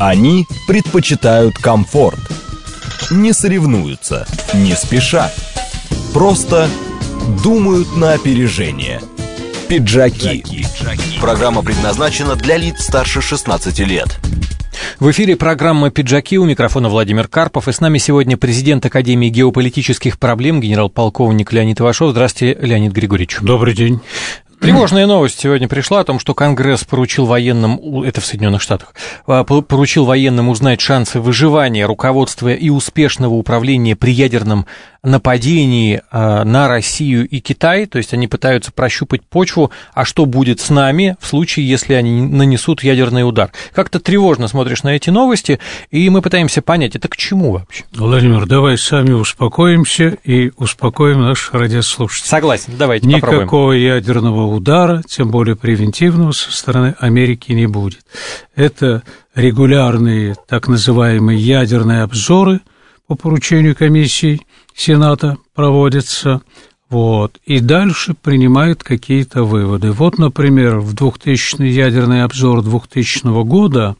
Они предпочитают комфорт. Не соревнуются, не спешат. Просто думают на опережение. Пиджаки. Программа предназначена для лиц старше 16 лет. В эфире программа «Пиджаки», у микрофона Владимир Карпов. И с нами сегодня президент Академии геополитических проблем, генерал-полковник Леонид Ивашов. Здравствуйте, Леонид Григорьевич. Добрый день. Тревожная новость сегодня пришла о том, что Конгресс поручил военным, это в Соединенных Штатах, поручил военным узнать шансы выживания, руководства и успешного управления при ядерном нападении на Россию и Китай. То есть они пытаются прощупать почву, а что будет с нами в случае, если они нанесут ядерный удар. Как-то тревожно смотришь на эти новости, и мы пытаемся понять, это к чему вообще? Владимир, давай сами успокоимся и успокоим наших радиослушателей. Согласен, давайте попробуем. Никакого ядерного удара, тем более превентивного, со стороны Америки не будет. Это регулярные так называемые ядерные обзоры по поручению комиссий Сената проводятся, и дальше принимают какие-то выводы. Вот, например, в 2000-й ядерный обзор 2000 года,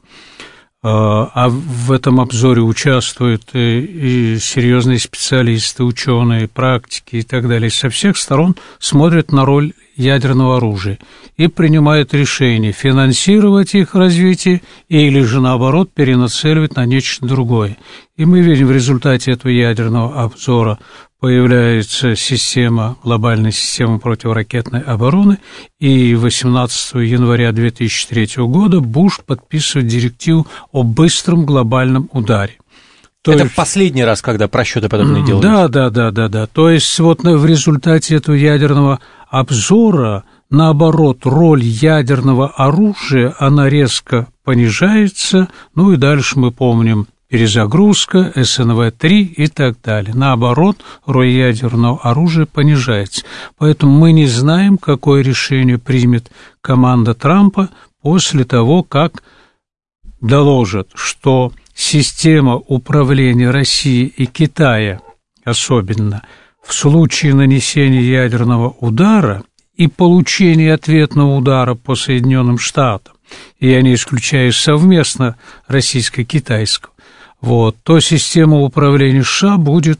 а в этом обзоре участвуют и серьезные специалисты, ученые, практики и так далее, со всех сторон смотрят на роль ядерного оружия и принимают решение, финансировать их развитие или же, наоборот, перенацеливать на нечто другое. И мы видим, в результате этого ядерного обзора появляется глобальная система противоракетной обороны, и 18 января 2003 года Буш подписывает директиву о быстром глобальном ударе. Это в последний раз, когда просчеты подобные делались? Да. То есть вот в результате этого ядерного обзора, наоборот, роль ядерного оружия, она резко понижается, и дальше мы помним перезагрузка, СНВ-3 и так далее. Наоборот, роль ядерного оружия понижается. Поэтому мы не знаем, какое решение примет команда Трампа после того, как доложат, что система управления России и Китая, особенно в случае нанесения ядерного удара и получения ответного удара по Соединенным Штатам, и я не исключаю совместно российско-китайского, то система управления США будет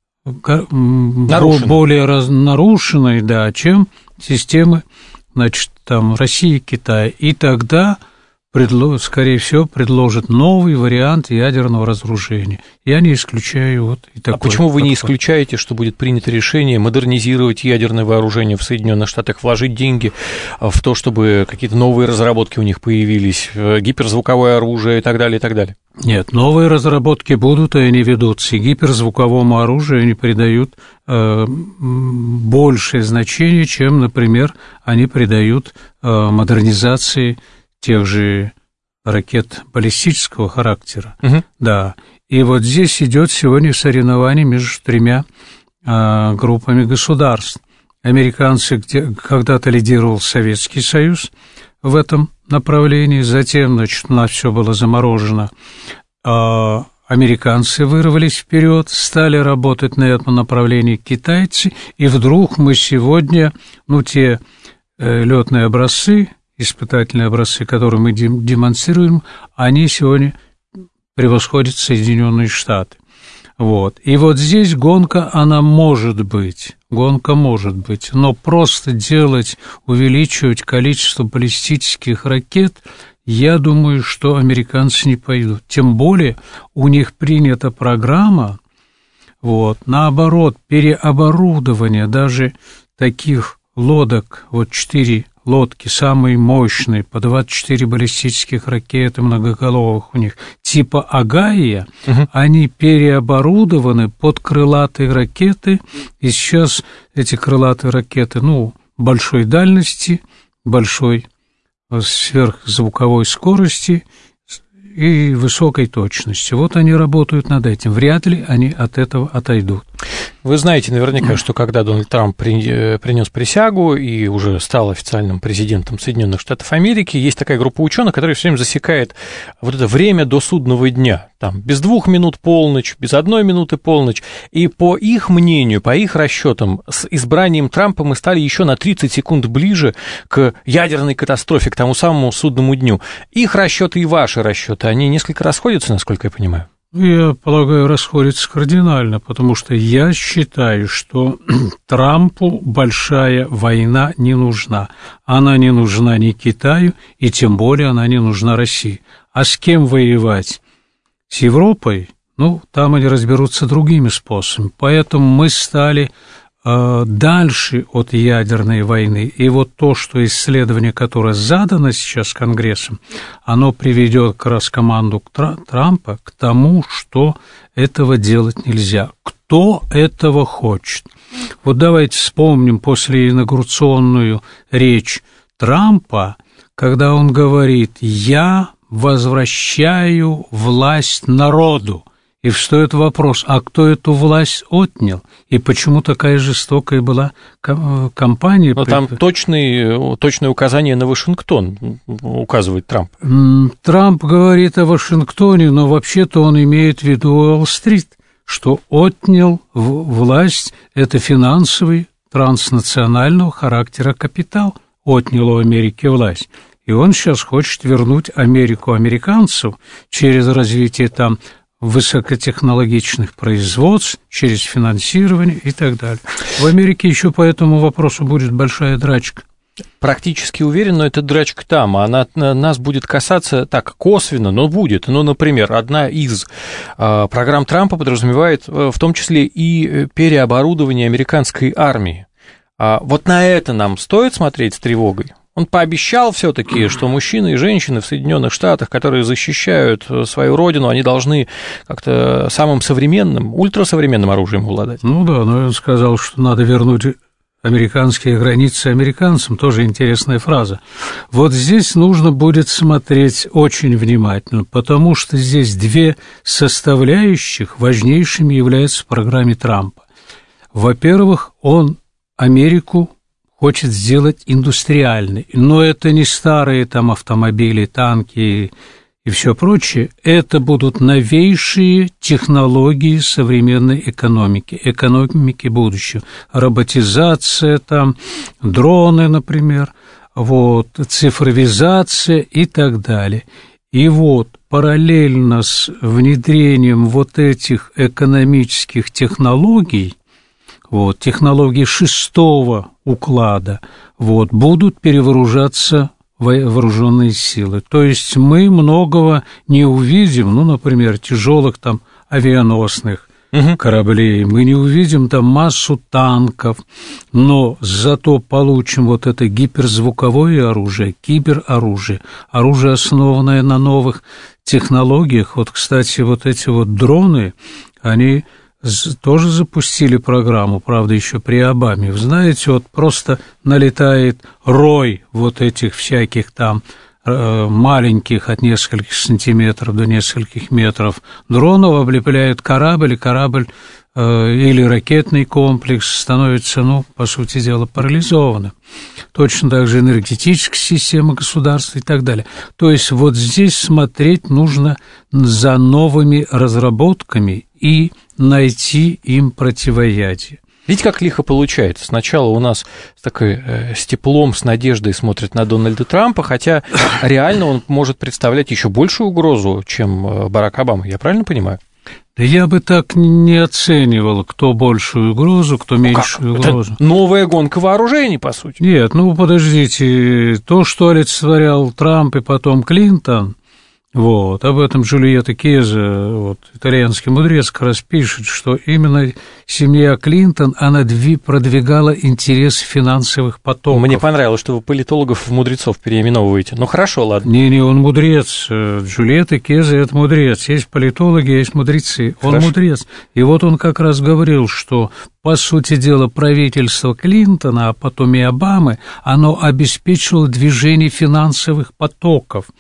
более нарушенной, чем системы, России и Китая. И тогда, скорее всего, предложат новый вариант ядерного разоружения. Я не исключаю и такой. А почему вы не исключаете, что будет принято решение модернизировать ядерное вооружение в Соединенных Штатах, вложить деньги в то, чтобы какие-то новые разработки у них появились, гиперзвуковое оружие и так далее, и так далее? Нет, новые разработки будут, и они ведутся. И гиперзвуковому оружию они придают большее значение, чем, например, они придают модернизации тех же ракет баллистического характера. Да. И вот здесь идет сегодня соревнование между тремя группами государств. Американцы, когда-то лидировал Советский Союз в этом направлении, затем, на все было заморожено. Американцы вырвались вперед, стали работать на этом направлении китайцы, и вдруг мы сегодня, те летные образцы, испытательные образцы, которые мы демонстрируем, они сегодня превосходят Соединенные Штаты. И вот здесь гонка, она может быть, но просто увеличивать количество баллистических ракет, я думаю, что американцы не пойдут. Тем более у них принята программа, наоборот, переоборудование даже таких лодок, 4 лодки, самые мощные, по 24 баллистических ракеты многоголовых у них, типа «Агая», они переоборудованы под крылатые ракеты, и сейчас эти крылатые ракеты, большой дальности, большой сверхзвуковой скорости и высокой точности. Они работают над этим. Вряд ли они от этого отойдут. Вы знаете наверняка, что когда Дональд Трамп принес присягу и уже стал официальным президентом Соединенных Штатов Америки, есть такая группа ученых, которая все время засекает вот это время до судного дня. Там без 2 минут полночь, без 1 минуты полночь. И по их мнению, по их расчетам, с избранием Трампа мы стали еще на 30 секунд ближе к ядерной катастрофе, к тому самому судному дню. Их расчеты и ваши расчеты, они несколько расходятся, насколько я понимаю? Я полагаю, расходятся кардинально, потому что я считаю, что Трампу большая война не нужна. Она не нужна ни Китаю, и тем более она не нужна России. А с кем воевать? С Европой? Ну, там они разберутся другими способами. Поэтому мы стали дальше от ядерной войны. И вот то, что исследование, которое задано сейчас Конгрессом, оно приведет как раз команду Трампа к тому, что этого делать нельзя. Кто этого хочет? Вот давайте вспомним после инаугурационную речь Трампа, когда он говорит: «Я возвращаю власть народу». И встает вопрос, а кто эту власть отнял? И почему такая жестокая была кампания? Но там точные указания на Вашингтон указывает Трамп. Трамп говорит о Вашингтоне, но вообще-то он имеет в виду Уолл-стрит, что отнял власть, это финансовый, транснационального характера капитал, отнял у Америки власть. И он сейчас хочет вернуть Америку американцев через развитие там высокотехнологичных производств, через финансирование и так далее. В Америке еще по этому вопросу будет большая драчка. Практически уверен, но эта драчка там, она нас будет касаться так косвенно, но будет. Ну, например, одна из программ Трампа подразумевает в том числе и переоборудование американской армии. Вот на это нам стоит смотреть с тревогой? Он пообещал все-таки, что мужчины и женщины в Соединенных Штатах, которые защищают свою родину, они должны как-то самым современным, ультрасовременным оружием обладать. Ну да, но он сказал, что надо вернуть американские границы американцам, тоже интересная фраза. Вот здесь нужно будет смотреть очень внимательно, потому что здесь две составляющих важнейшими являются в программе Трампа. Во-первых, он Америку хочет сделать индустриальной, но это не старые там автомобили, танки и все прочее, это будут новейшие технологии современной экономики будущего, роботизация там, дроны, например, вот, цифровизация и так далее. И вот параллельно с внедрением вот этих экономических технологий, вот, технологии 6-го уклада, вот, будут перевооружаться вооруженные силы. То есть мы многого не увидим, ну, например, тяжелых там авианосных кораблей, мы не увидим там массу танков, но зато получим вот это гиперзвуковое оружие, кибероружие, оружие, основанное на новых технологиях. Вот, кстати, вот эти вот дроны, они тоже запустили программу, правда, еще при Обаме. Вы знаете, вот просто налетает рой вот этих всяких там маленьких от нескольких сантиметров до нескольких метров дронов, облепляют корабль, и корабль или ракетный комплекс становится, ну, по сути дела, парализованным. Точно так же энергетическая система государства и так далее. То есть вот здесь смотреть нужно за новыми разработками и найти им противоядие. Видите, как лихо получается. Сначала у нас с теплом, с надеждой смотрят на Дональда Трампа, хотя реально он может представлять еще большую угрозу, чем Барак Обама. Я правильно понимаю? Да я бы так не оценивал, кто большую угрозу, кто меньшую угрозу. Это новая гонка вооружений, по сути. Нет, ну подождите, то, что олицетворял Трамп и потом Клинтон, вот, об этом Джульетта Кеза, вот, итальянский мудрец, как раз пишет, что именно семья Клинтон, она продвигала интерес финансовых потоков. Мне понравилось, что вы политологов в мудрецов переименовываете. Ну, хорошо, ладно. Не, он мудрец. Джульетта Кеза – это мудрец. Есть политологи, есть мудрецы. Он мудрец. И вот он как раз говорил, что, по сути дела, правительство Клинтона, а потом и Обамы, оно обеспечило движение финансовых потоков.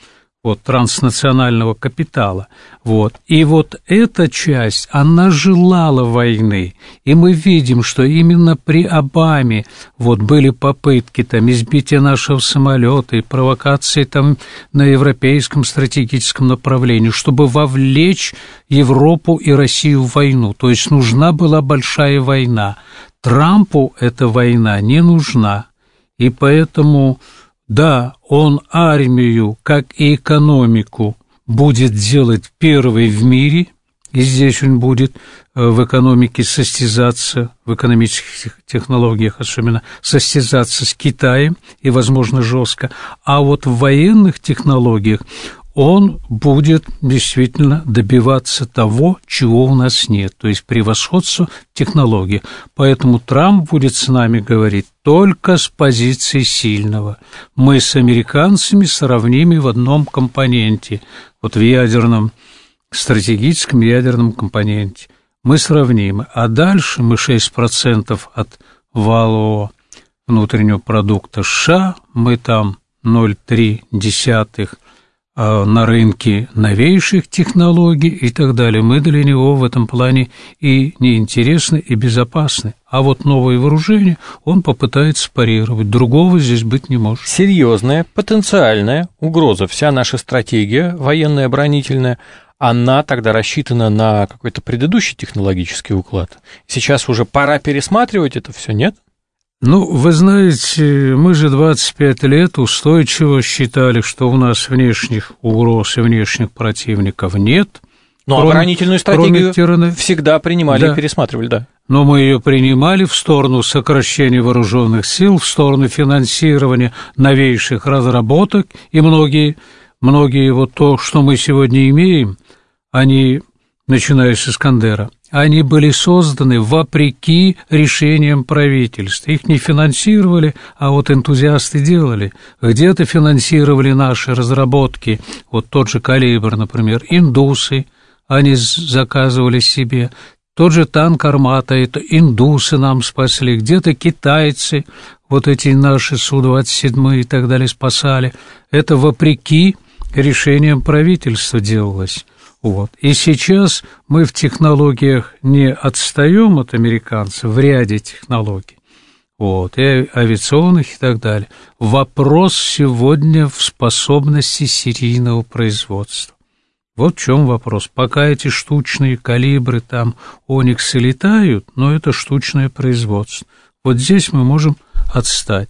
вот, транснационального капитала. Вот. И вот эта часть, она желала войны. И мы видим, что именно при Обаме вот, были попытки там, избития нашего самолета и провокации там, на европейском стратегическом направлении, чтобы вовлечь Европу и Россию в войну. То есть нужна была большая война. Трампу эта война не нужна. И поэтому... Да, он армию, как и экономику, будет делать первой в мире, и здесь он будет в экономике состязаться, в экономических технологиях особенно, состязаться с Китаем, и, возможно, жестко. А вот в военных технологиях он будет действительно добиваться того, чего у нас нет, то есть превосходства в технологиях. Поэтому Трамп будет с нами говорить только с позиции сильного. Мы с американцами сравнимы в одном компоненте, вот в ядерном, стратегическом ядерном компоненте. Мы сравнимы, а дальше мы 6% от валового внутреннего продукта США, мы там 0,3% на рынке новейших технологий и так далее. Мы для него в этом плане и неинтересны, и безопасны. А вот новые вооружения он попытается парировать. Другого здесь быть не может. Серьезная потенциальная угроза. Вся наша стратегия военная, оборонительная, она тогда рассчитана на какой-то предыдущий технологический уклад. Сейчас уже пора пересматривать это все, нет? Ну, вы знаете, мы же 25 лет устойчиво считали, что у нас внешних угроз и внешних противников нет. Но оборонительную стратегию всегда принимали, да, и пересматривали, да. Но мы ее принимали в сторону сокращения вооруженных сил, в сторону финансирования новейших разработок, и многие вот то, что мы сегодня имеем, они, начиная с Искандера, они были созданы вопреки решениям правительства. Их не финансировали, а вот энтузиасты делали. Где-то финансировали наши разработки, вот тот же «Калибр», например, индусы, они заказывали себе. Тот же танк «Армата», это индусы нам спасли, где-то китайцы, вот эти наши Су-27 и так далее спасали. Это вопреки решениям правительства делалось. Вот. И сейчас мы в технологиях не отстаем от американцев в ряде технологий, вот, и авиационных и так далее. Вопрос сегодня в способности серийного производства. Вот в чем вопрос. Пока эти штучные калибры, там, Ониксы летают, но это штучное производство. Вот здесь мы можем отстать.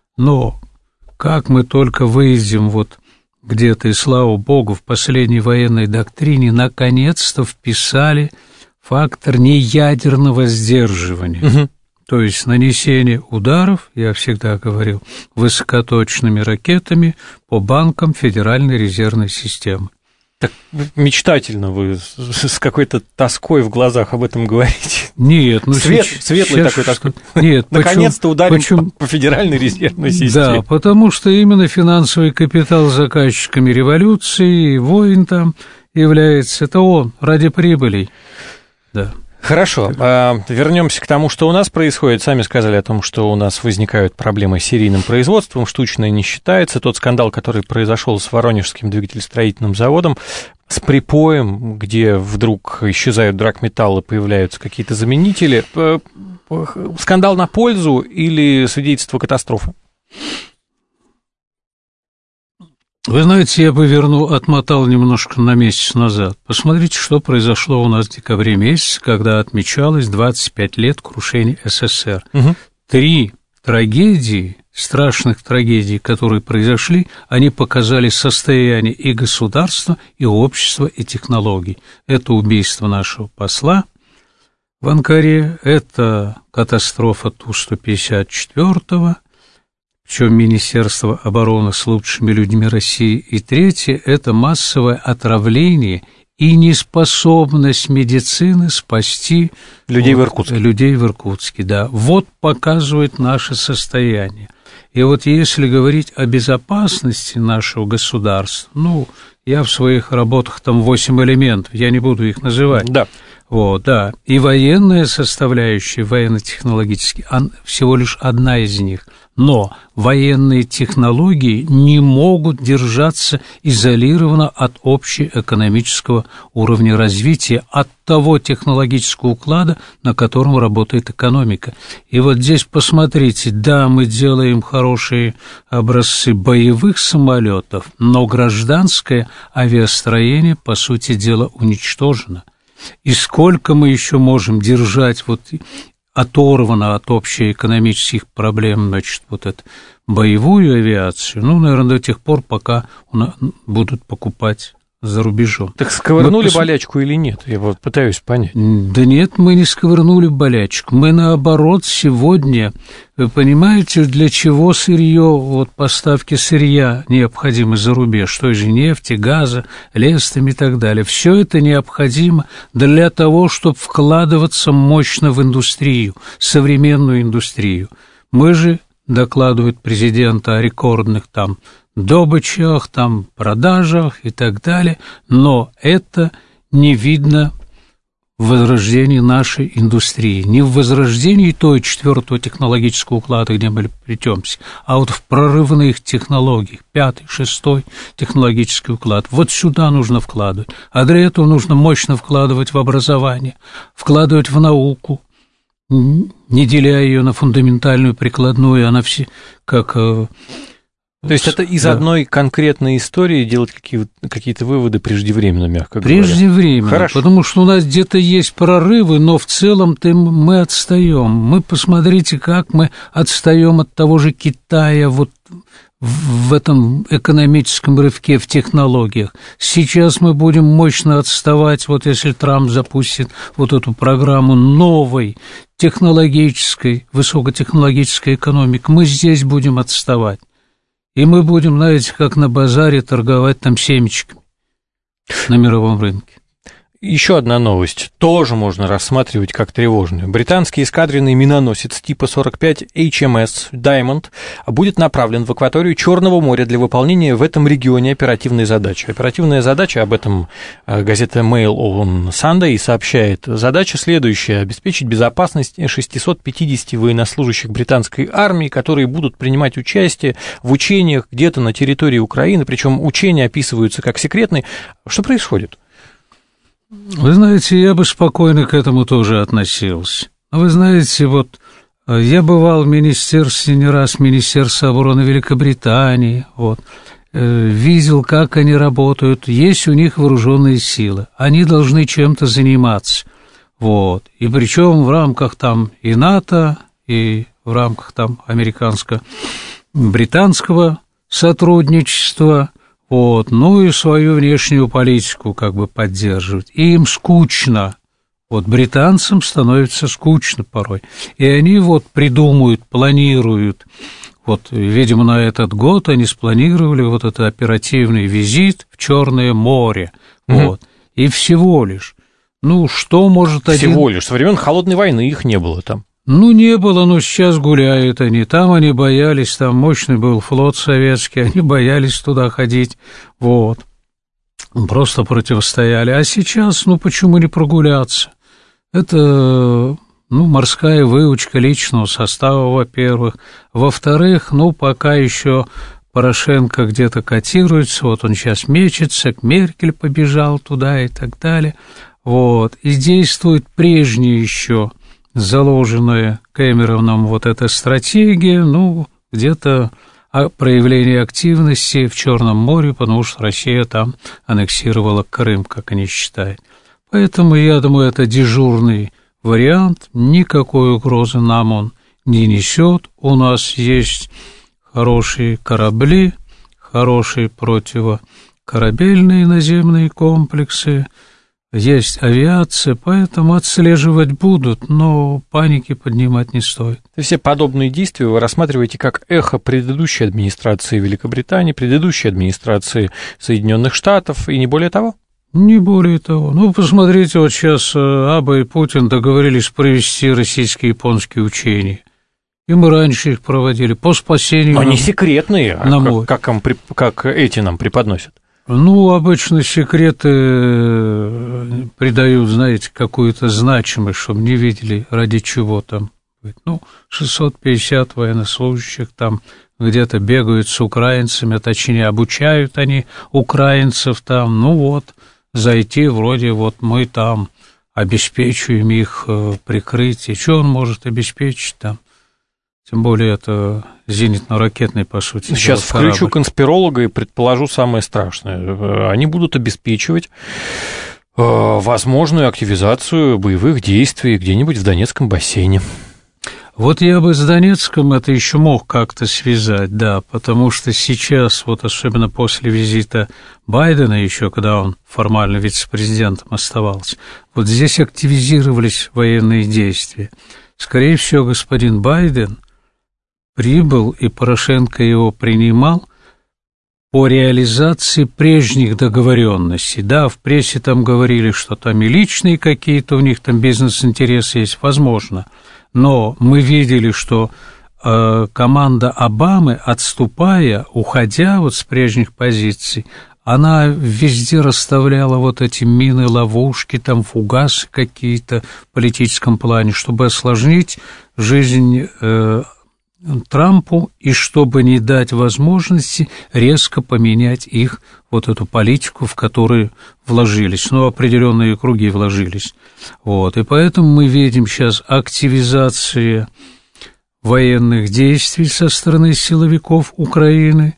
Но как мы только выйдем вот где-то, и слава богу, в последней военной доктрине наконец-то вписали фактор неядерного сдерживания. Угу. То есть нанесение ударов, я всегда говорил, высокоточными ракетами по банкам Федеральной резервной системы. Так мечтательно вы с какой-то тоской в глазах об этом говорите. Нет, ну светлый такой тоской. Нет, наконец-то ударим по Федеральной резервной системе. Да, потому что именно финансовый капитал заказчиками революции, войн там является, это он, ради прибылей. Да. Хорошо, вернемся к тому, что у нас происходит. Сами сказали о том, что у нас возникают проблемы с серийным производством, штучное не считается. Тот скандал, который произошел с Воронежским двигателестроительным заводом, с припоем, где вдруг исчезают драгметаллы, появляются какие-то заменители. Скандал на пользу или свидетельство катастрофы? Вы знаете, я бы отмотал немножко на месяц назад. Посмотрите, что произошло у нас в декабре месяце, когда отмечалось 25 лет крушения СССР. Угу. 3 трагедии, страшных трагедий, которые произошли, они показали состояние и государства, и общества, и технологий. Это убийство нашего посла в Анкаре, это катастрофа Ту-154, причем Министерство обороны с лучшими людьми России. И третье – это массовое отравление и неспособность медицины спасти людей в Иркутске. Людей в Иркутске, да. Вот показывает наше состояние. И вот если говорить о безопасности нашего государства, ну, я в своих работах там 8 элементов, я не буду их называть. Да. Вот, да. И военная составляющая, военно-технологическая, всего лишь одна из них. Но военные технологии не могут держаться изолированно от общеэкономического уровня развития, от того технологического уклада, на котором работает экономика. И вот здесь посмотрите, да, мы делаем хорошие образцы боевых самолетов, но гражданское авиастроение, по сути дела, уничтожено. И сколько мы еще можем держать вот оторвано от общеэкономических проблем, значит, вот эту боевую авиацию, ну, наверное, до тех пор, пока будут покупать за рубежом. Так сковырнули болячку или нет? Я вот пытаюсь понять. Да нет, мы не сковырнули болячку. Мы, наоборот, сегодня, вы понимаете, для чего сырье, вот поставки сырья необходимы за рубеж, той же нефти, газа, леса и так далее. Все это необходимо для того, чтобы вкладываться мощно в индустрию, современную индустрию. Мы же, докладывает президент о рекордных там добычах, там, продажах и так далее, но это не видно в возрождении нашей индустрии, не в возрождении той четвертого технологического уклада, где мы плетемся, а вот в прорывных технологиях, пятый, шестой технологический уклад. Вот сюда нужно вкладывать, а для этого нужно мощно вкладывать в образование, вкладывать в науку, не деля ее на фундаментальную, прикладную, а на все, как... То есть это из одной конкретной истории делать какие-то выводы преждевременно, мягко говоря. Преждевременно, хорошо. Потому что у нас где-то есть прорывы, но в целом-то мы отстаем. Мы посмотрите, как мы отстаем от того же Китая вот в этом экономическом рывке в технологиях. Сейчас мы будем мощно отставать, вот если Трамп запустит вот эту программу новой технологической, высокотехнологической экономики, мы здесь будем отставать. И мы будем, знаете, как на базаре торговать там семечками на мировом рынке. Еще одна новость, тоже можно рассматривать как тревожную. Британский эскадренный миноносец типа 45 HMS Diamond будет направлен в акваторию Черного моря для выполнения в этом регионе оперативной задачи. Оперативная задача, об этом газета Mail on Sunday сообщает. Задача следующая: обеспечить безопасность 650 военнослужащих британской армии, которые будут принимать участие в учениях где-то на территории Украины, причем учения описываются как секретные. Что происходит? Вы знаете, я бы спокойно к этому тоже относился. Вы знаете, вот я бывал в министерстве не раз, в Министерстве обороны Великобритании, вот, видел, как они работают, есть у них вооруженные силы, они должны чем-то заниматься, вот, и причем в рамках там и НАТО, и в рамках там американско-британского сотрудничества, вот, ну и свою внешнюю политику как бы поддерживать. И им скучно. Вот британцам становится скучно порой. И они вот придумают, планируют. Вот, видимо, на этот год они спланировали вот этот оперативный визит в Черное море. Вот. И всего лишь. Ну, что может Всего лишь. Со времен Холодной войны их не было там. Ну, не было, но сейчас гуляют они. Там они боялись, там мощный был флот советский, они боялись туда ходить, вот. Просто противостояли. А сейчас, ну, почему не прогуляться? Это, ну, морская выучка личного состава, во-первых. Во-вторых, ну, пока еще Порошенко где-то котируется, вот он сейчас мечется, Меркель побежал туда и так далее, вот. И действует прежние еще заложенная Кэмероном вот эта стратегия, ну, где-то проявление активности в Черном море, потому что Россия там аннексировала Крым, как они считают. Поэтому, я думаю, это дежурный вариант, никакой угрозы нам он не несет. У нас есть хорошие корабли, хорошие противокорабельные наземные комплексы, есть авиация, поэтому отслеживать будут, но паники поднимать не стоит. Все подобные действия вы рассматриваете как эхо предыдущей администрации Великобритании, предыдущей администрации Соединенных Штатов и не более того? Не более того. Ну, посмотрите, вот сейчас Аба и Путин договорились провести российско-японские учения. И мы раньше их проводили по спасению. Но они секретные, как эти нам преподносят. Ну, обычно секреты придают, знаете, какую-то значимость, чтобы не видели, ради чего там Ну, 650 военнослужащих там где-то бегают с украинцами, точнее, обучают они украинцев там, ну вот, зайти вроде вот мы там обеспечиваем их прикрытие. Что он может обеспечить там? Тем более это зенитно-ракетный, по сути. Сейчас включу конспиролога и предположу самое страшное. Они будут обеспечивать возможную активизацию боевых действий где-нибудь в Донецком бассейне. Вот я бы с Донецком это еще мог как-то связать, да, потому что сейчас, вот особенно после визита Байдена, еще когда он формально вице-президентом оставался, вот здесь активизировались военные действия. Скорее всего, господин Байден прибыл, и Порошенко его принимал по реализации прежних договоренностей. Да, в прессе там говорили, что там и личные какие-то у них там бизнес-интересы есть, возможно. Но мы видели, что команда Обамы, отступая, уходя вот с прежних позиций, она везде расставляла вот эти мины, ловушки, там фугасы какие-то в политическом плане, чтобы осложнить жизнь Трампу и чтобы не дать возможности резко поменять их, вот эту политику, в которую вложились, ну, определенные круги вложились. Вот, и поэтому мы видим сейчас активизацию военных действий со стороны силовиков Украины,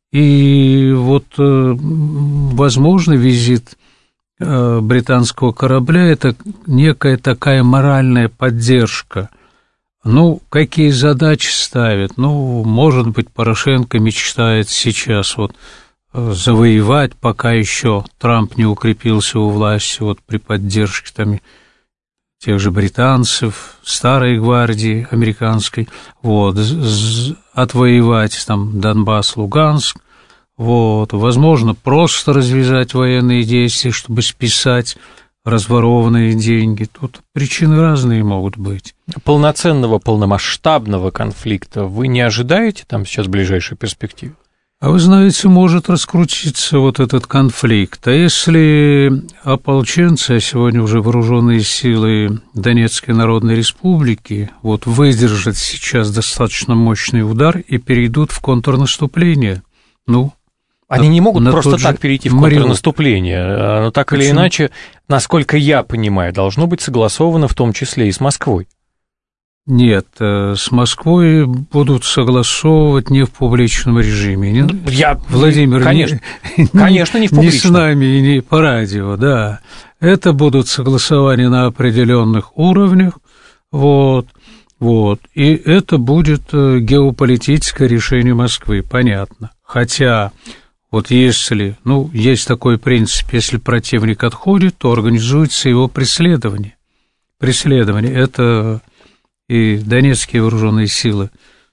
и вот, возможно, визит британского корабля – это некая такая моральная поддержка. Ну, какие задачи ставят? Ну, может быть, Порошенко мечтает сейчас вот завоевать, пока еще Трамп не укрепился у власти, вот при поддержке там тех же британцев, старой гвардии американской, вот, отвоевать там Донбасс, Луганск, вот, возможно, просто развязать военные действия, чтобы списать разворованные деньги. Тут причины разные могут быть. Полноценного, полномасштабного конфликта вы не ожидаете там сейчас в ближайшей перспективе? А вы знаете, может раскрутиться вот этот конфликт. А если ополченцы, а сегодня уже вооруженные силы Донецкой Народной Республики, вот выдержат сейчас достаточно мощный удар и перейдут в контрнаступление, ну, они не могут просто так перейти в контрнаступление, но так Почему? Или иначе, насколько я понимаю, должно быть согласовано в том числе и с Москвой. Нет, с Москвой будут согласовывать не в публичном режиме. Владимир, конечно, конечно, не в публичном. Не с нами и не по радио, да. Это будут согласования на определенных уровнях, вот, и это будет геополитическое решение Москвы, понятно. Хотя... Вот если, есть такой принцип, если противник отходит, то организуется его преследование. Преследование – это и донецкие вооруженные силы.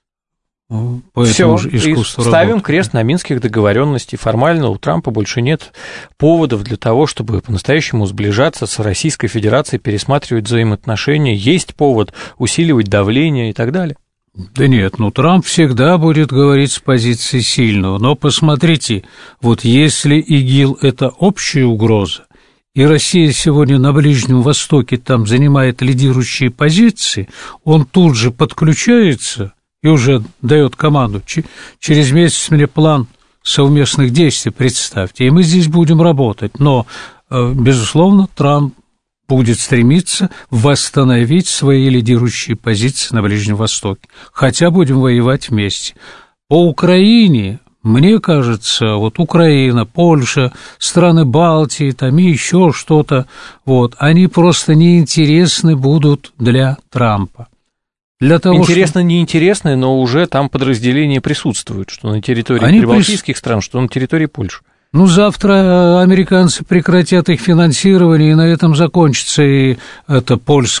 Все, ставим крест на минских договоренностях. Формально у Трампа больше нет поводов для того, чтобы по-настоящему сближаться с Российской Федерацией, пересматривать взаимоотношения. Есть повод усиливать давление и так далее. Да нет, Трамп всегда будет говорить с позиции сильного, но посмотрите, вот если ИГИЛ – это общая угроза, и Россия сегодня на Ближнем Востоке там занимает лидирующие позиции, он тут же подключается и уже дает команду, через месяц мне план совместных действий представьте, и мы здесь будем работать, но, безусловно, Трамп будет стремиться восстановить свои лидирующие позиции на Ближнем Востоке. Хотя будем воевать вместе. По Украине, мне кажется, вот Украина, Польша, страны Балтии, там и еще что-то, вот, они просто неинтересны будут для Трампа. Интересно, неинтересны, но уже там подразделения присутствуют, что на территории прибалтийских стран, что на территории Польши. Завтра американцы прекратят их финансирование, и на этом закончится и это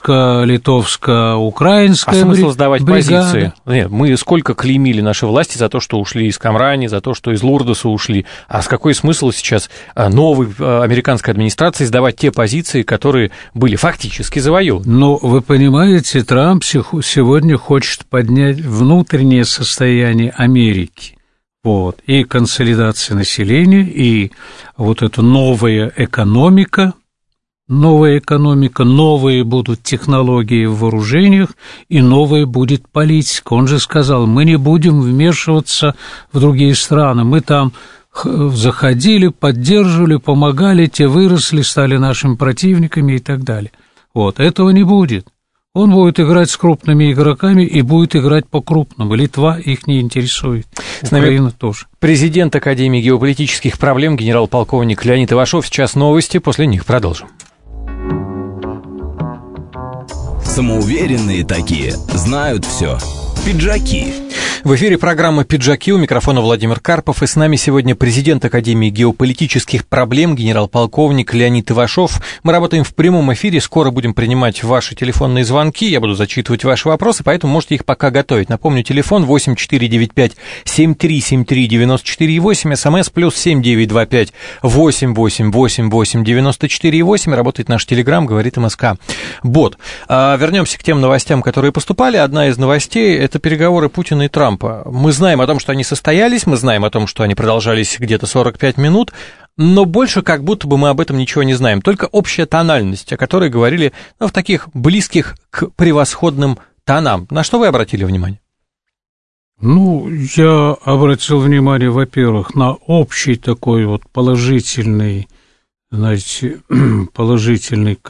польско-литовско-украинская бригада. А смысл сдавать позиции? Нет, мы сколько клеймили наши власти за то, что ушли из Камрани, за то, что из Лурдоса ушли. А с какой смысл сейчас новой американской администрации сдавать те позиции, которые были фактически завоеваны? Вы понимаете, Трамп сегодня хочет поднять внутреннее состояние Америки. Вот, и консолидация населения, и вот эта новая экономика, новая экономика, новые будут технологии в вооружениях и новая будет политика. Он же сказал, мы не будем вмешиваться в другие страны, мы там заходили, поддерживали, помогали, те выросли, стали нашими противниками и так далее. Вот, этого не будет. Он будет играть с крупными игроками и будет играть по-крупному. Литва их не интересует, Украина тоже. Президент Академии геополитических проблем, генерал-полковник Леонид Ивашов. Сейчас новости, после них продолжим. Самоуверенные такие, знают все. Пиджаки. В эфире программа «Пиджаки», у микрофона Владимир Карпов, и с нами сегодня президент Академии геополитических проблем, генерал-полковник Леонид Ивашов. Мы работаем в прямом эфире, скоро будем принимать ваши телефонные звонки, я буду зачитывать ваши вопросы, поэтому можете их пока готовить. Напомню, телефон 8495-7373-94,8, смс +7 925 888 94,8, работает наш телеграм, говорит МСК Бот. Вернемся к тем новостям, которые поступали. Одна из новостей – это переговоры Путина и Трампа. Мы знаем о том, что они состоялись, мы знаем о том, что они продолжались где-то 45 минут, но больше как будто бы мы об этом ничего не знаем. Только общая тональность, о которой говорили в таких близких к превосходным тонам. На что вы обратили внимание? Я обратил внимание, во-первых, на общий такой вот положительный, знаете, положительный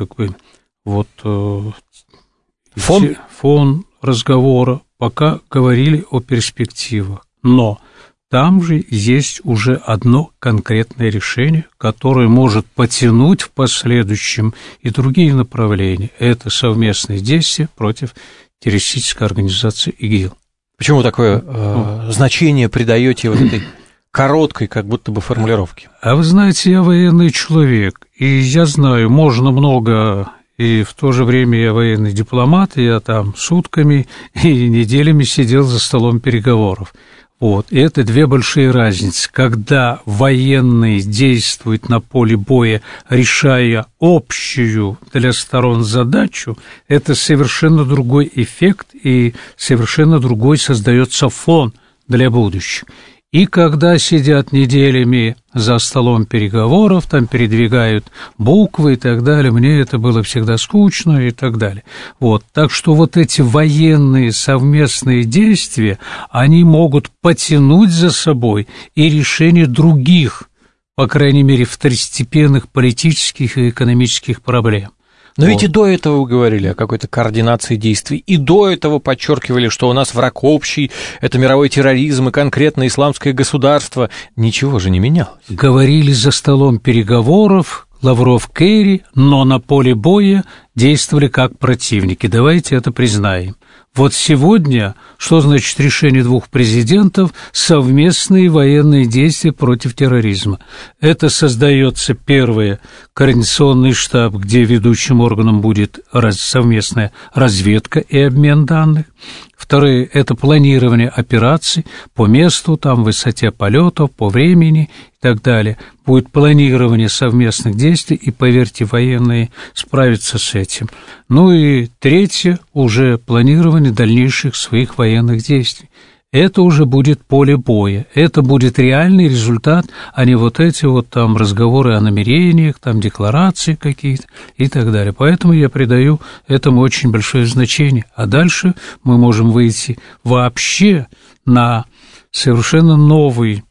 фон разговора, пока говорили о перспективах. Но там же есть уже одно конкретное решение, которое может потянуть в последующем и другие направления. Это совместные действия против террористической организации ИГИЛ. Почему такое значение придаете вот этой короткой, как будто бы, формулировке? А вы знаете, я военный человек, и я знаю, можно много... И в то же время я военный дипломат, и я там сутками и неделями сидел за столом переговоров. Вот. И это две большие разницы. Когда военный действует на поле боя, решая общую для сторон задачу, это совершенно другой эффект и совершенно другой создается фон для будущего. И когда сидят неделями за столом переговоров, там передвигают буквы и так далее, мне это было всегда скучно и так далее. Вот. Так что вот эти военные совместные действия, они могут потянуть за собой и решение других, по крайней мере, второстепенных политических и экономических проблем. Но ведь и до этого вы говорили о какой-то координации действий, и до этого подчеркивали, что у нас враг общий, это мировой терроризм и конкретно исламское государство. Ничего же не менялось. Говорили за столом переговоров Лавров-Керри, но на поле боя действовали как противники. Давайте это признаем. Вот сегодня, что значит решение двух президентов, совместные военные действия против терроризма? Это создается, первое, координационный штаб, где ведущим органом будет совместная разведка и обмен данных. Второе – это планирование операций по месту, там, высоте полетов, по времени и так далее. Будет планирование совместных действий, и, поверьте, военные справятся с этим. Ну и третье – уже планирование дальнейших своих военных действий. Это уже будет поле боя, это будет реальный результат, а не вот эти вот там разговоры о намерениях, там декларации какие-то и так далее. Поэтому я придаю этому очень большое значение. А дальше мы можем выйти вообще на совершенно новый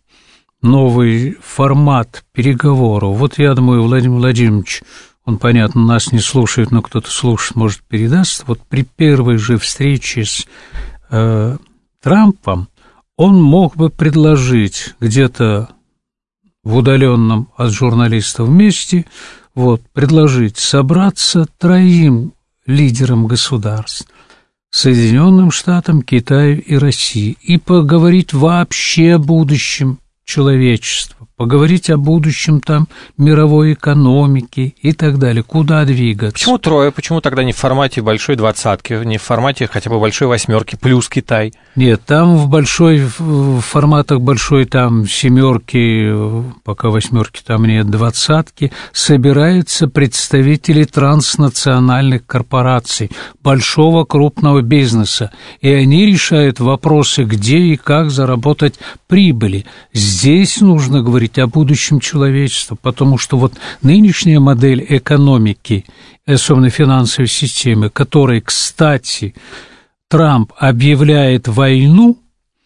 формат переговоров. Вот я думаю, Владимир Владимирович, он, понятно, нас не слушает, но кто-то слушает, может, передаст. Вот при первой же встрече с Трампом он мог бы предложить где-то в удаленном от журналистов месте, предложить собраться троим лидерам государств, Соединенным Штатам, Китаю и России, и поговорить вообще о будущем человечества, поговорить о будущем там мировой экономики и так далее, куда двигаться. Почему трое? Почему тогда не в формате большой двадцатки, не в формате хотя бы большой восьмерки плюс Китай? Нет, там в форматах большой там семерки, пока восьмерки там нет, двадцатки, собираются представители транснациональных корпораций, большого крупного бизнеса, и они решают вопросы, где и как заработать прибыли. Здесь нужно говорить говорить о будущем человечества, потому что вот нынешняя модель экономики, особенно финансовой системы, которой, кстати, Трамп объявляет войну,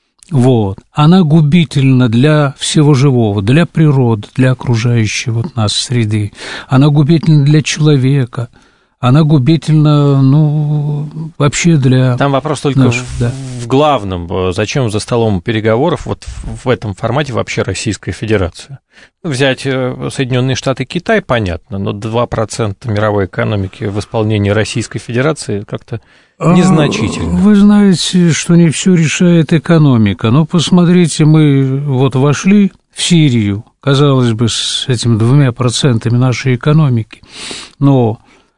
вот, она губительна для всего живого, для природы, для окружающей вот нас среды, она губительна для человека, она губительна, ну, вообще для... Там вопрос только в главном. Зачем за столом переговоров вот в этом формате вообще Российская Федерация? Взять Соединенные Штаты и Китай, понятно, но 2% мировой экономики в исполнении Российской Федерации как-то незначительно. Вы знаете, что не все решает экономика. Но посмотрите, мы вот вошли в Сирию, казалось бы, с этими 2% нашей экономики, но...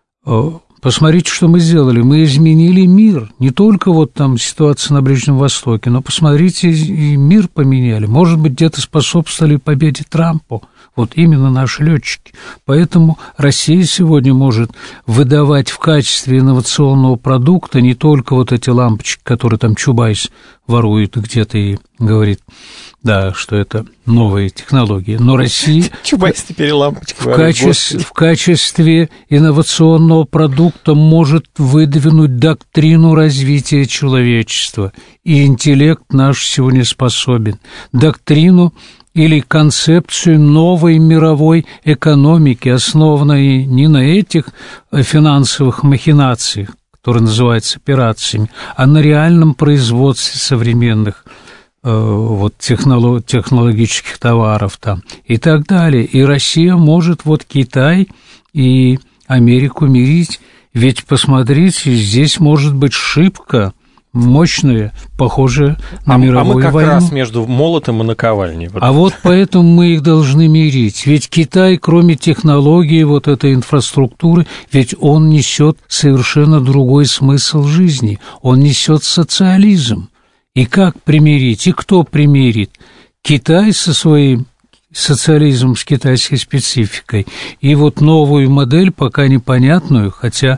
Посмотрите, что мы сделали. Мы изменили мир. Не только вот там ситуация на Ближнем Востоке, но посмотрите, и мир поменяли. Может быть, где-то способствовали победе Трампа. Вот именно наши летчики. Поэтому Россия сегодня может выдавать в качестве инновационного продукта не только вот эти лампочки, которые там Чубайс ворует где-то и говорит, да, что это новые технологии, но Россия Чубайс теперь лампочки в качестве инновационного продукта может выдвинуть доктрину развития человечества, и интеллект наш сегодня способен. Доктрину или концепцию новой мировой экономики, основанной не на этих финансовых махинациях, которые называются операциями, а на реальном производстве современных вот, технологических товаров там и так далее. И Россия может вот Китай и Америку мирить, ведь, посмотрите, здесь может быть шибко мощная, похожая на мировую войну. А мы как раз между молотом и наковальней. А вот поэтому мы их должны мирить. Ведь Китай, кроме технологии, вот этой инфраструктуры, ведь он несет совершенно другой смысл жизни. Он несет социализм. И как примирить? И кто примирит? Китай со своим социализмом, с китайской спецификой, и вот новую модель, пока непонятную, хотя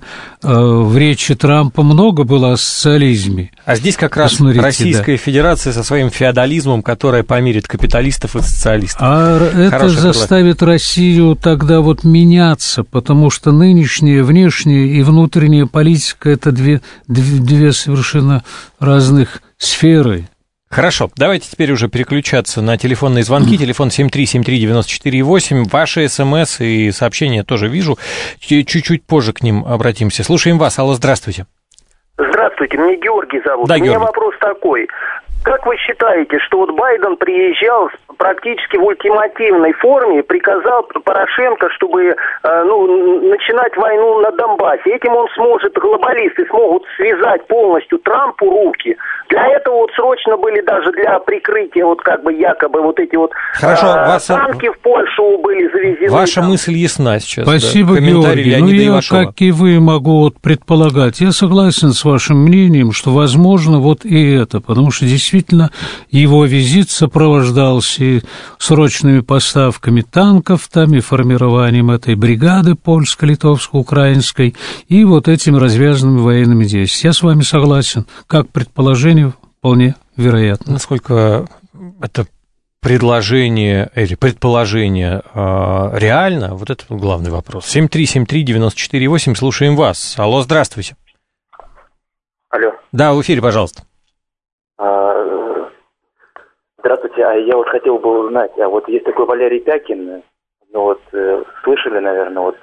в речи Трампа много было о социализме. А здесь как раз Российская Федерация со своим феодализмом, которая помирит капиталистов и социалистов. А это заставит Россию тогда вот меняться, потому что нынешняя внешняя и внутренняя политика – это две совершенно разных сферы. Хорошо, давайте теперь уже переключаться на телефонные звонки. Телефон 7373948. Ваши СМС и сообщения тоже вижу. Чуть-чуть позже к ним обратимся. Слушаем вас. Алло, здравствуйте. Здравствуйте, меня Георгий зовут. Да, У меня Георгий. вопрос такой. Как вы считаете, что вот Байден приезжал практически в ультимативной форме, приказал Порошенко, чтобы начинать войну на Донбассе? Этим он сможет, глобалисты смогут связать полностью Трампу руки. Для этого вот срочно были даже для прикрытия вот как бы якобы вот эти вот танки в Польшу были завезены. Ваша мысль ясна сейчас. Спасибо, да. Георгий. Я, как и вы, могу вот предполагать. Я согласен с вашим мнением, что возможно вот и это, потому что действительно его визит сопровождался и срочными поставками танков, там, и формированием этой бригады польско-литовско-украинской, и вот этими развязанными военными действиями. Я с вами согласен. Как предположение, вполне вероятно. Насколько это предложение или предположение реально, вот это главный вопрос. 7373948, слушаем вас. Алло, здравствуйте. Алло. Да, в эфире, пожалуйста. Здравствуйте, а я вот хотел бы узнать, а вот есть такой Валерий Пякин, ну вот слышали, наверное, вот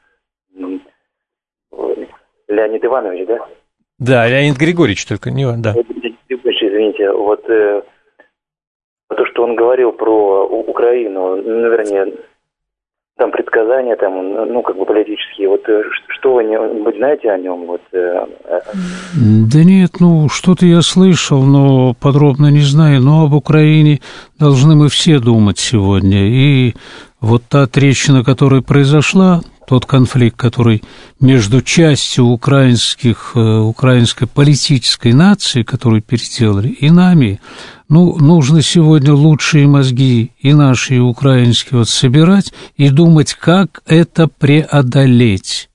Леонид Иванович, да? Да, Леонид Григорьевич, только не да. Извините, вот то, что он говорил про Украину, ну, вернее, там предсказания, там, ну, как бы политические, вот что вы знаете о нем? Вот, Да нет, ну, что-то я слышал, но подробно не знаю, но об Украине должны мы все думать сегодня, и вот та трещина, которая произошла, тот конфликт, который между частью украинской политической нации, которую переделали, и нами, ну, нужно сегодня лучшие мозги и наши, и украинские вот собирать и думать, как это преодолеть,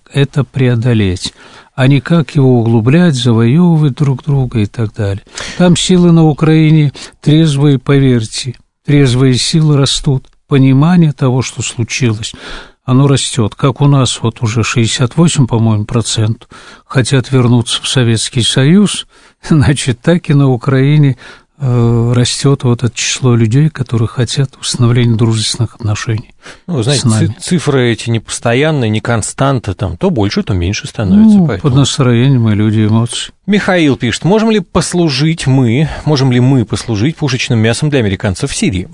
а не как его углублять, завоевывать друг друга и так далее. Там силы на Украине трезвые, поверьте. трезвые силы растут, понимание того, что случилось, оно растет. Как у нас вот уже 68, по-моему, % хотят вернуться в Советский Союз, значит, так и на Украине растет вот это число людей, которые хотят установления дружественных отношений. Ну, знаете, цифры эти не постоянные, не константы, там то больше, то меньше становится. Ну, под настроением и люди, эмоции. Михаил пишет, можем ли мы послужить пушечным мясом для американцев в Сирии?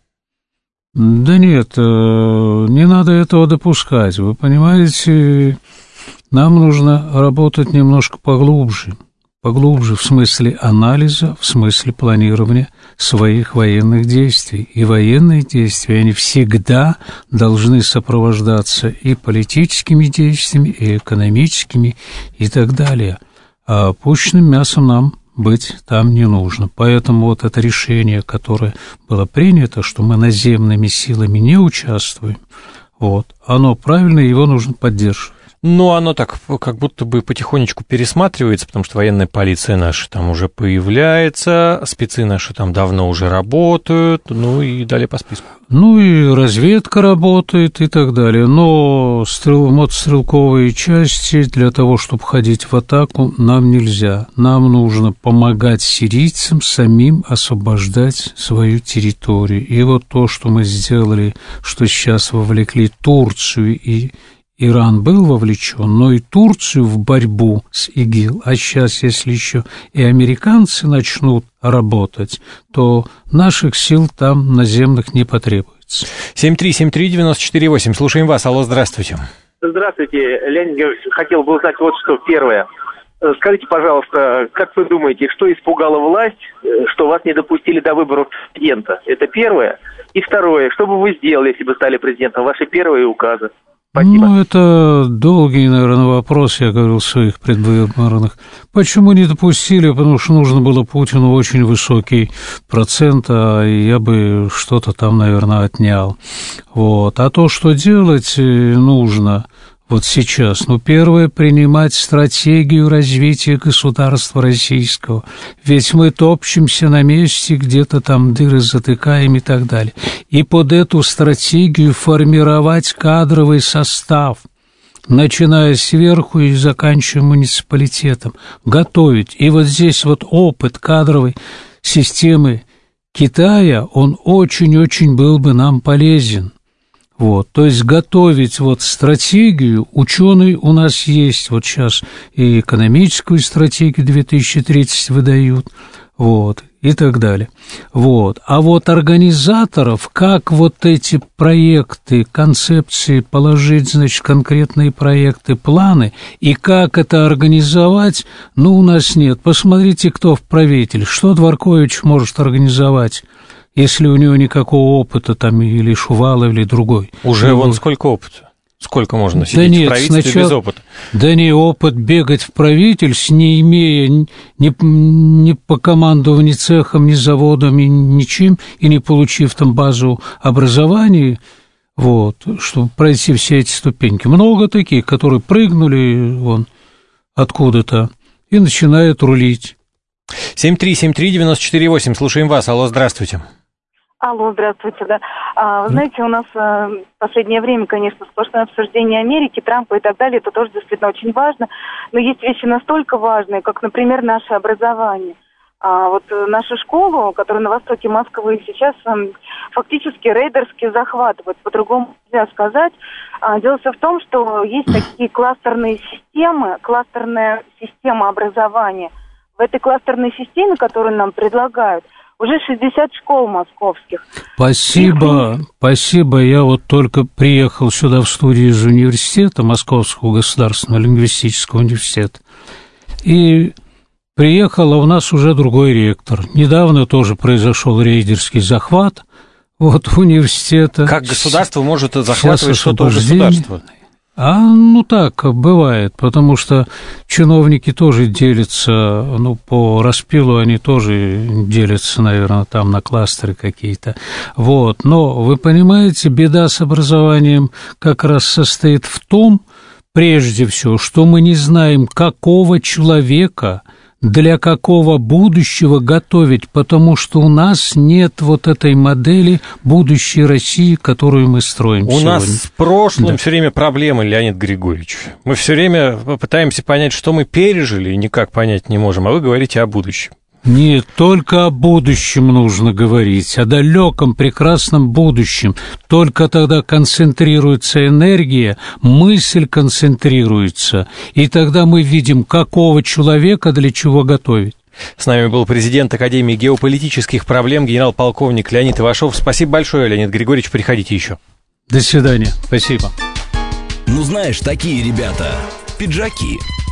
Да нет, не надо этого допускать. Вы понимаете, нам нужно работать немножко поглубже в смысле анализа, в смысле планирования своих военных действий. И военные действия, они всегда должны сопровождаться и политическими действиями, и экономическими, и так далее. А пушечным мясом нам быть там не нужно. Поэтому вот это решение, которое было принято, что мы наземными силами не участвуем, вот, оно правильно, его нужно поддерживать. Но оно так как будто бы потихонечку пересматривается, потому что военная полиция наша там уже появляется, спецы наши там давно уже работают, ну и далее по списку. Ну и разведка работает и так далее, но мотострелковые части для того, чтобы ходить в атаку, нам нельзя. Нам нужно помогать сирийцам самим освобождать свою территорию. И вот то, что мы сделали, что сейчас вовлекли Турцию, и Иран был вовлечен, но и Турцию в борьбу с ИГИЛ, а сейчас, если еще и американцы начнут работать, то наших сил там наземных не потребуется. 7373948, слушаем вас, алло, здравствуйте. Здравствуйте, Леонид Георгиевич, хотел бы узнать вот что. Первое, скажите, пожалуйста, как вы думаете, что испугало власть, что вас не допустили до выборов президента? Это первое. И второе, что бы вы сделали, если бы стали президентом? Ваши первые указы. Спасибо. Ну, это долгий, наверное, вопрос, я говорил в своих предвыборных. Почему не допустили? Потому что нужно было Путину очень высокий процент, а я бы что-то там, наверное, отнял. Вот. А то, что делать нужно вот сейчас, первое, принимать стратегию развития государства российского. Ведь мы топчемся на месте, где-то там дыры затыкаем и так далее. И под эту стратегию формировать кадровый состав, начиная сверху и заканчивая муниципалитетом, готовить. И вот здесь вот опыт кадровой системы Китая, он очень-очень был бы нам полезен. Вот, то есть готовить вот стратегию, ученые у нас есть, вот сейчас и экономическую стратегию 2030 выдают, вот, и так далее. Вот, а вот организаторов, как вот эти проекты, концепции положить, значит, конкретные проекты, планы, и как это организовать, у нас нет. Посмотрите, кто в правителе, что Дворкович может организовать, если у него никакого опыта там, или Шувалов, или другой. Уже вон сколько опыта? Сколько можно сидеть в правительстве без опыта? Да не опыт бегать в правительстве, не имея ни по командованию цехом, ни заводом, ничем, и не получив там базу образования, вот, чтобы пройти все эти ступеньки. Много таких, которые прыгнули вон откуда-то и начинают рулить. 7373948, слушаем вас, алло, здравствуйте. Алло, здравствуйте, да. Вы знаете, у нас в последнее время, конечно, сплошное обсуждение Америки, Трампа и так далее, это тоже действительно очень важно, но есть вещи настолько важные, как, например, наше образование. Вот нашу школу, которая на востоке Москвы, сейчас фактически рейдерски захватывают, по-другому нельзя сказать. Дело все в том, что есть такие кластерные системы, кластерная система образования. В этой кластерной системе, которую нам предлагают, уже 60 школ московских. Спасибо. Я вот только приехал сюда в студию из университета, Московского государственного лингвистического университета, и приехал, а у нас уже другой ректор. Недавно тоже произошел рейдерский захват университета. Как государство может захватывать что-то у государства? Так бывает, потому что чиновники тоже делятся, по распилу они тоже делятся, наверное, там на кластеры какие-то. Вот, но вы понимаете, беда с образованием как раз состоит в том, прежде всего, что мы не знаем, какого человека для какого будущего готовить, потому что у нас нет вот этой модели будущей России, которую мы строим сегодня. У нас с прошлым все время проблемы, Леонид Григорьевич. Мы все время пытаемся понять, что мы пережили, и никак понять не можем, а вы говорите о будущем. Нет, только о будущем нужно говорить, о далеком прекрасном будущем. Только тогда концентрируется энергия, мысль концентрируется, и тогда мы видим, какого человека для чего готовить. С нами был президент Академии геополитических проблем, генерал-полковник Леонид Ивашов. Спасибо большое, Леонид Григорьевич, приходите еще. До свидания, спасибо. Ну, знаешь, такие ребята, пиджаки.